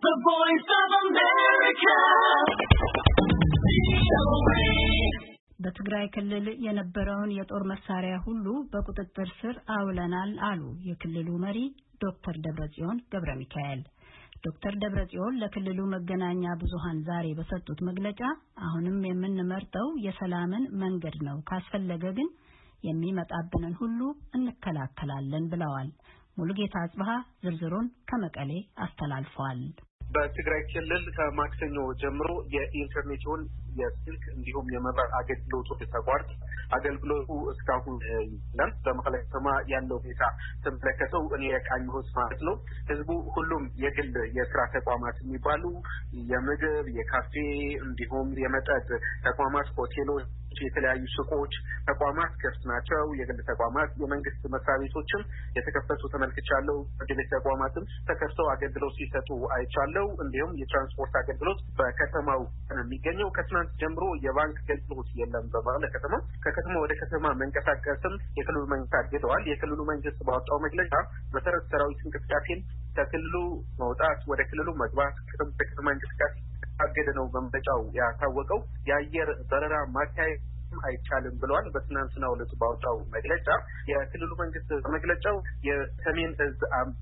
The Voice of America. በትግራይ ክልል የነበረውን የጦር መሳሪያ ሁሉ በቁጥጥር ስር አውለናል አሉ የክልሉ መሪ ዶክተር ደብረጽዮን ገብረሚካኤል። ዶክተር ደብረጽዮን ለክልሉ መገናኛ ብዙሃን ዛሬ በሰጡት መግለጫ አሁንም የምንመርጠው የሰላምን መንገድ ነው፣ ካስፈለገ ግን የሚመጣብንን ሁሉ እንከላከላለን ብለዋል። ሙሉጌታ አጽባህ ዝርዝሩን ከመቀሌ አስተላልፏል። በትግራይ ክልል ከማክሰኞ ጀምሮ የኢንተርኔቱን የስልክ እንዲሁም የመብራት አገልግሎቱ ተቋርጦ አገልግሎቱ እስካሁን ይላል። በመቀለ ከተማ ያለው ሁኔታ ተመለከተው እኔ የቃኘሁት ማለት ነው። ህዝቡ ሁሉም የግል የስራ ተቋማት የሚባሉ የምግብ፣ የካፌ እንዲሁም የመጠጥ ተቋማት፣ ሆቴሎች፣ የተለያዩ ሱቆች፣ ተቋማት ክፍት ናቸው። የግል ተቋማት፣ የመንግስት መስሪያ ቤቶችም የተከፈቱ ተመልክቻለሁ። የግል ተቋማትም ተከፍተው አገልግሎት ሲሰጡ አይቻለሁ። እንዲሁም የትራንስፖርት አገልግሎት በከተማው የሚገኘው ከትናንት ጀምሮ የባንክ አገልግሎት የለም በማለት ከከተማ ወደ ከተማ መንቀሳቀስም የክልሉ መንግስት አግደዋል። የክልሉ መንግስት ባወጣው መግለጫ መሰረት ሰራዊት እንቅስቃሴን ከክልሉ መውጣት ወደ ክልሉ መግባት ከተማ እንቅስቃሴ አገደ ነው በመግለጫው ያሳወቀው። የአየር በረራ ማካሄድ አይቻልም ብለዋል። በትናንትናው ዕለት ባወጣው መግለጫ የክልሉ መንግስት መግለጫው የሰሜን እዝ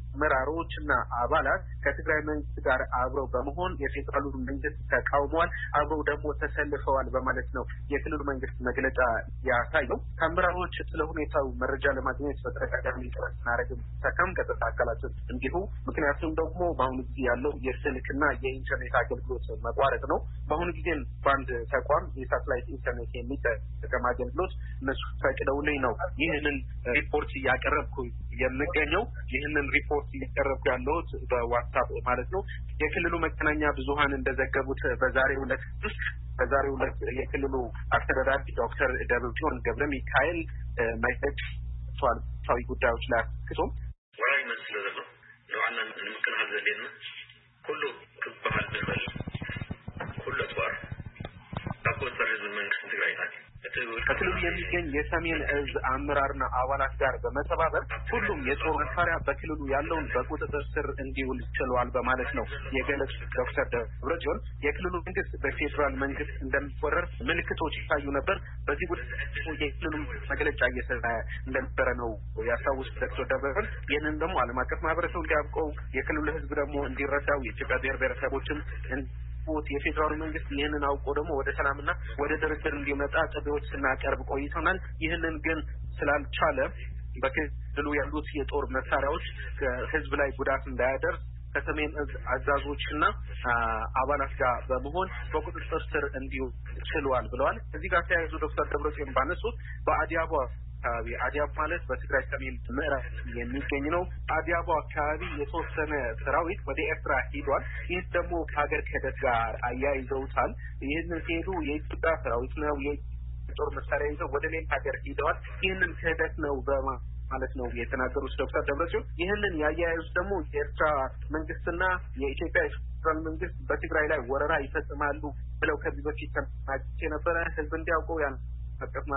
አመራሮችና አባላት ከትግራይ መንግስት ጋር አብረው በመሆን የፌዴራሉ መንግስት ተቃውመዋል፣ አብረው ደግሞ ተሰልፈዋል በማለት ነው የክልሉ መንግስት መግለጫ ያሳየው። ከአመራሮች ስለ ሁኔታው መረጃ ለማግኘት በተደጋጋሚ ጥረት ስናደርግም ተከም ከጸጥታ አካላትን እንዲሁ ምክንያቱም ደግሞ በአሁኑ ጊዜ ያለው የስልክና የኢንተርኔት አገልግሎት መቋረጥ ነው። በአሁኑ ጊዜም በአንድ ተቋም የሳተላይት ኢንተርኔት የሚጠቀም አገልግሎት እነሱ ፈቅደውልኝ ነው ይህንን ሪፖርት እያቀረብኩ የምገኘው። ይህንን ሪፖርት እያቀረብኩ ያለሁት በዋትስአፕ ማለት ነው። የክልሉ መገናኛ ብዙሃን እንደዘገቡት በዛሬው ዕለት የክልሉ አስተዳዳሪ ዶክተር ደብረጽዮን ገብረሚካኤል መግለጫ ጉዳዮች ላይ አስክቶም ወራይ መስለ ነው ለዋና ምክንያት ዘዴና ሁሉ ክባል ነው ሁሉ ተዋር ታቆጠረ መንግስት ትግራይ ታዲያ ከክልሉ የሚገኝ የሰሜን እዝ አመራርና አባላት ጋር በመተባበር ሁሉም የጦር መሳሪያ በክልሉ ያለውን በቁጥጥር ስር እንዲውል ችሏል በማለት ነው የገለጹት ዶክተር ደብረጽዮን። የክልሉ መንግስት በፌዴራል መንግስት እንደሚወረር ምልክቶች ይታዩ ነበር። በዚህ ጉዳይ የክልሉ መግለጫ እየሰጠ እንደነበረ ነው ያስታወሱት ዶክተር ደብረጽዮን። ይህንን ደግሞ ዓለም አቀፍ ማህበረሰቡ እንዲያውቀው የክልሉ ህዝብ ደግሞ እንዲረዳው የኢትዮጵያ ብሔር ብሔረሰቦችም የፌዴራል መንግስት ይህንን አውቆ ደግሞ ወደ ሰላምና ወደ ድርድር እንዲመጣ ጥሪዎች ስናቀርብ ቆይተናል። ይህንን ግን ስላልቻለ በክልሉ ያሉት የጦር መሳሪያዎች ከህዝብ ላይ ጉዳት እንዳያደርስ ከሰሜን እዝ አዛዦችና አባላት ጋር በመሆን በቁጥጥር ስር እንዲውል ችሏል ብለዋል። እዚህ ጋር ተያይዞ ዶክተር ደብረጽዮን ባነሱት በአዲያቦ አዲያቦ ማለት በትግራይ ሰሜን ምዕራብ የሚገኝ ነው። አዲያቦ አካባቢ የተወሰነ ሰራዊት ወደ ኤርትራ ሄዷል። ይህ ደግሞ ከሀገር ክህደት ጋር አያይዘውታል። ይህንን ሲሄዱ የኢትዮጵያ ሰራዊት ነው የጦር መሳሪያ ይዘው ወደ ሌላ ሀገር ሄደዋል። ይህንን ክህደት ነው ማለት ነው የተናገሩት ዶክተር ደብረጽዮን። ይህንን ያያይዙት ደግሞ የኤርትራ መንግስትና የኢትዮጵያ ፌዴራል መንግስት በትግራይ ላይ ወረራ ይፈጽማሉ ብለው ከዚህ በፊት ተናግረው የነበረ ህዝብ እንዲያውቀው ያን አቀፍና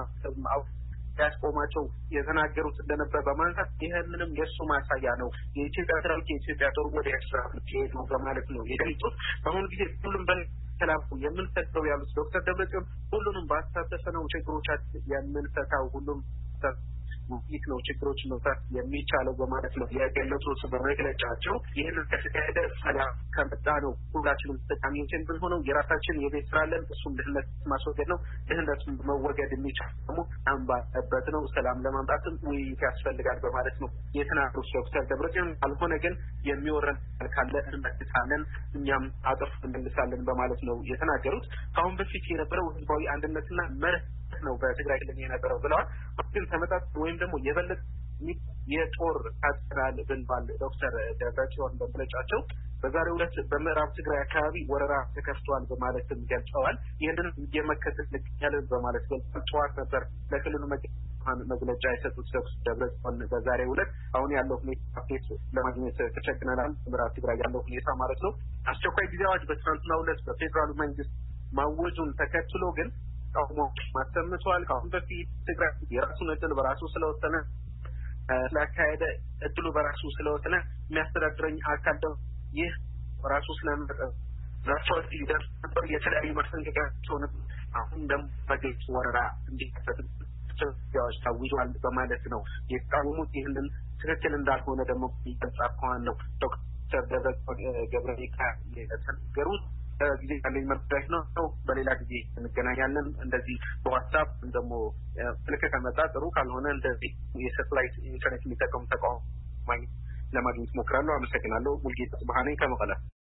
ያስቆማቸው የተናገሩት እንደነበር በማንሳት ይህንንም የእሱ ማሳያ ነው የኢትዮጵያ ሰራዊት የኢትዮጵያ ጦር ወደ ኤርትራ ሄዱ በማለት ነው የገለጹት። በአሁኑ ጊዜ ሁሉም በሰላም የምንፈታው ያሉት ዶክተር ደብረጽዮን ሁሉንም ባሳተፈ ነው ችግሮቻችን የምንፈታው ሁሉም ይህ ነው ችግሮች መፍታት የሚቻለው በማለት ነው የገለጹት በመግለጫቸው። ይህንን ከተካሄደ ሰላም ከመጣ ነው ሁላችንም ተጠቃሚዎች ብንሆነው የራሳችን የቤት ስራ አለን። እሱም ድህነት ማስወገድ ነው። ድህነቱን መወገድ የሚቻል ደግሞ አንባበት ነው። ሰላም ለማምጣትም ውይይት ያስፈልጋል በማለት ነው የተናገሩት ዶክተር ደብረጽዮን። አልሆነ ግን የሚወረን ካለ እንመልሳለን፣ እኛም አጥፍ እንመልሳለን በማለት ነው የተናገሩት። ከአሁን በፊት የነበረው ህዝባዊ አንድነትና መርህ ነው በትግራይ ክልል የነበረው ብለዋል። ግን ተመጣጣኝ ወይም ደግሞ የበለጠ የጦር ታጥቀናል ብለዋል ዶክተር ደብረጽዮን በመግለጫቸው። በዛሬው ዕለት በምዕራብ ትግራይ አካባቢ ወረራ ተከፍቷል በማለትም ገልጸዋል። ይህንን የመከተል ልክያለን በማለት ገልጸዋል። ጠዋት ነበር ለክልሉ መግለጫ የሰጡት ዶክተር ደብረጽዮን በዛሬው ዕለት አሁን ያለው ሁኔታ ለማግኘት ተቸግረናል፣ ምዕራብ ትግራይ ያለው ሁኔታ ማለት ነው። አስቸኳይ ጊዜ አዋጅ በትናንትናው ዕለት በፌዴራሉ መንግስት ማወጁን ተከትሎ ግን ተቃውሞ ማሰምቷል። ከአሁን በፊት ትግራይ የራሱን እድል በራሱ ስለወሰነ ስላካሄደ እድሉ በራሱ ስለወሰነ የሚያስተዳድረኝ አካል ይህ ራሱ ስለመረጠ ራሱ ሊደር ነበር የተለያዩ ማስጠንቀቂያቸውን አሁን ደግሞ በግልጽ ወረራ እንዲከፈት ያዎች ታውጇል በማለት ነው የተቃወሙት። ይህንን ትክክል እንዳልሆነ ደግሞ ይገልጻል ነው ዶክተር ደብረጽዮን ገብረ ሚካኤል የተናገሩት። ጊዜ ካለኝ መረጃ ነው። በሌላ ጊዜ እንገናኛለን። እንደዚህ በዋትስአፕ ደግሞ ልክ ከመጣ ጥሩ ካልሆነ እንደዚህ የሳተላይት ኢንተርኔት የሚጠቀሙ ተቋም ለማግኘት ሞክራለሁ። አመሰግናለሁ። ሙልጌታ ጽባህ ነኝ ከመቀለ።